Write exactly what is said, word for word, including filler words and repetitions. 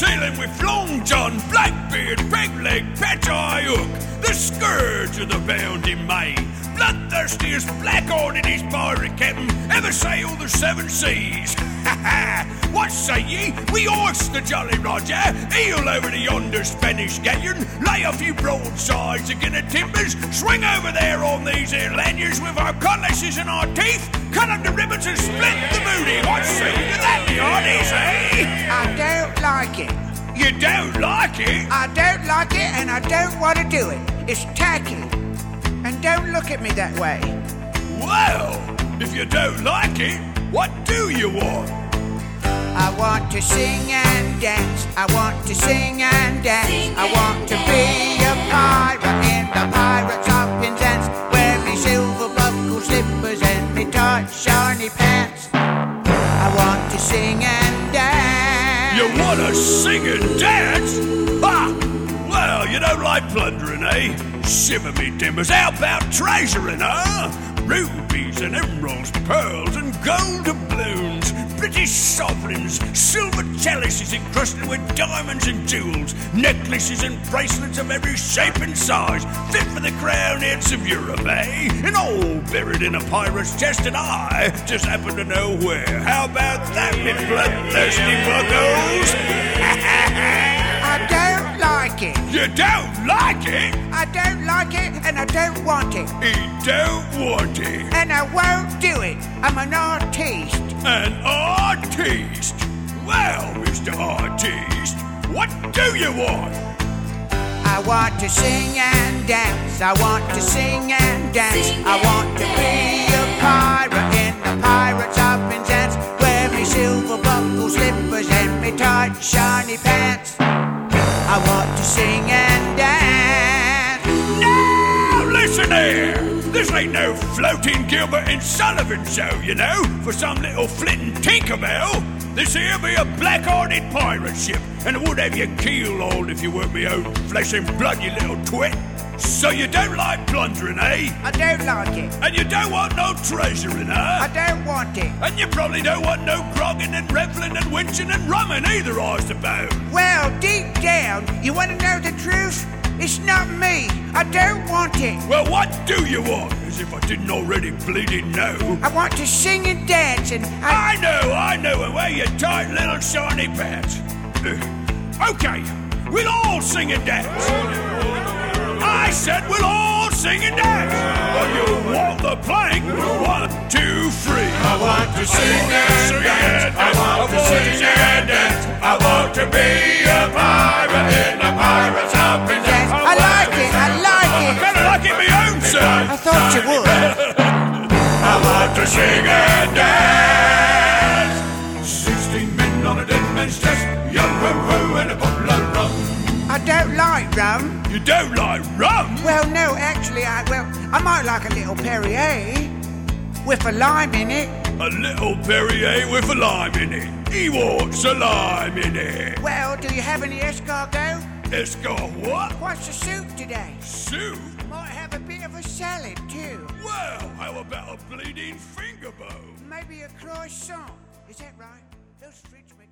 sailing with Long John, Blackbeard, Pegleg, Pet-Eye Hook, the scourge of the bounty main, bloodthirstiest blackguard in his pirate captain ever sailed the seven seas. Ha ha! What say ye? We horse the Jolly Roger, heel over to yonder Spanish galleon, lay a few broadsides again at timbers, swing over there on these here lanyards with our cutlasses and our teeth, cut up the ribbons and split the booty. What say you to that, me hearties, eh? I don't like it. You don't like it? I don't like it and I don't want to do it. It's tacky. And don't look at me that way. Well, if you don't like it, what do you want? I want to sing and dance. I want to sing and dance. Sing I want to be a pirate in the Pirates of Penzance, wear me silver buckle slippers and me tight shiny pants. I want to sing and dance. You want to sing and dance? Ha! Well, you don't like plundering, eh? Shiver me timbers, how about treasuring, huh? Rubies and emeralds, pearls and gold doubloons, British sovereigns, silver chalices encrusted with diamonds and jewels, necklaces and bracelets of every shape and size, fit for the crown heads of Europe, eh? And all buried in a pirate's chest, and I just happen to know where. How about that, me bloodthirsty buggos? I don't like it. You don't like it? I don't like it and I don't want it. He don't want it. And I won't do it. I'm an artiste. An artiste? Well, Mister Artiste, what do you want? I want to sing and dance. I want to sing and dance. Sing I want to be a pirate in the Pirates of Penzance, wear me silver buckle slippers and me tight shiny pants. I want to sing and dance. Now listen here! This ain't no floating Gilbert and Sullivan show, you know, for some little flitting Tinkerbell. This here be a black-hearted pirate ship, and it would have your keel hauled if you weren't me own flesh and blood, you little twit. So you don't like plundering, eh? I don't like it. And you don't want no treasuring, huh? I don't want it. And you probably don't want no grogging and reveling and winching and rumming either, I suppose. Well, deep down, you want to know the truth? It's not me. I don't want it. Well, what do you want? As if I didn't already bleeding know. I want to sing and dance and I... I know, I know, and wear your tight little shiny pants. Uh, okay, we'll all sing and dance. I said we'll all sing and dance. Well, you walk the plank. One, two, three. I want to sing and dance. I want to sing and dance. I want to be a pirate in the Pirates of Penzance. I like it, I like it. I better like it my own, sir. I thought you would. I want to sing and dance. Sixteen men on a dead man's chest, young ho-ho and a bottle of rum. I don't like rum. You don't like rum? Well, no, actually, I well, I might like a little Perrier with a lime in it. A little Perrier with a lime in it. He wants a lime in it. Well, do you have any escargot? Escargot what? What's the soup today? Soup? Might have a bit of a salad too. Well, how about a bleeding finger bone? Maybe a croissant. Is that right? Those fridge